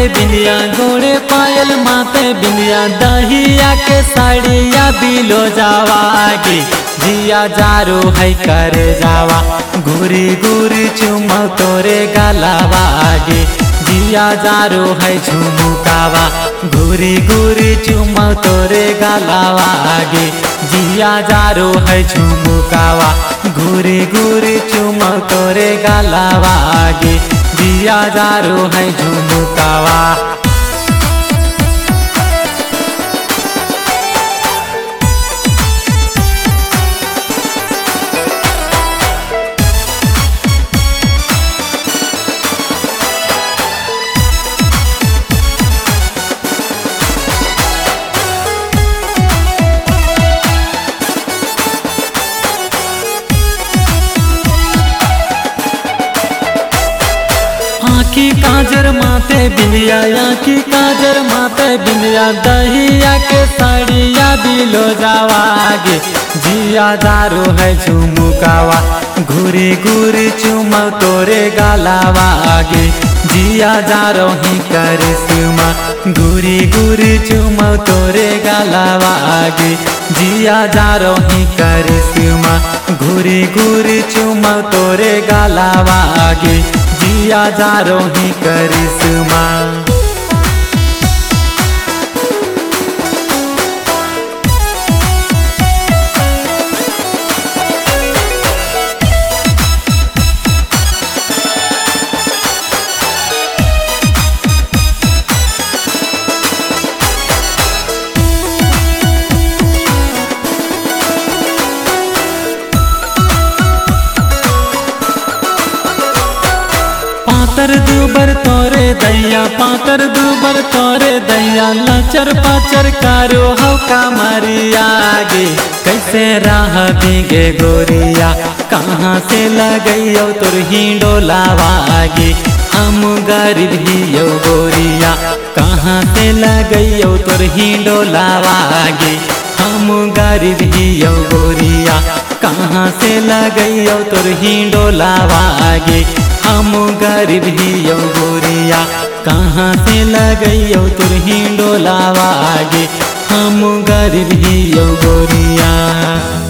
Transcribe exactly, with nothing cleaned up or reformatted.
बिंदिया गोड़े पायल माथे बिंदिया दहिया के साड़िया बिलो जावागी जिया जारो है कर जावा घूरी घूरी चुमा तोरे गलावागी जिया जारो है झुमुकावा घूरी घूरी चुमा तोरे गलावागी जिया जारो है झुमुकावा घूरी घूरी चुमा तोरे गलावागी जिया जारो है झुमुकावा। आँखी काजर माथे बिंदिया आँखी काजर माथे बिंदिया दहिया के साड़िया बिलो जावागे जिया दारो है झुमुकावा घूरी घूरी चुमा तोरे गलावागे जिया जारो ही करिश्मा घूरी घूरी चुमा तोरे गलावागे जिया जारो ही करिश्मा घूरी घूरी चुमा तोरे गलावागे जिया जारो ही करिश्मा। पातर दुबर तोरे दैया पातर दुबर तोरे दैया लचर पाचर कारो हौका मरियागे कैसे राह बिगे गोरिया कहाँ से लगैयो तोर ही डोलावागे हम गरीब ही यो गोरिया कहाँ से लगैयो तोर ही डोलावागे हम गरीब ही यो गोरिया कहाँ से लगैयो तोर ही डोलावागे हम गरीब ही यो गोरिया कहाँ से लगैयो तोर ही डोलावागे हम गरीब ही यो गोरिया।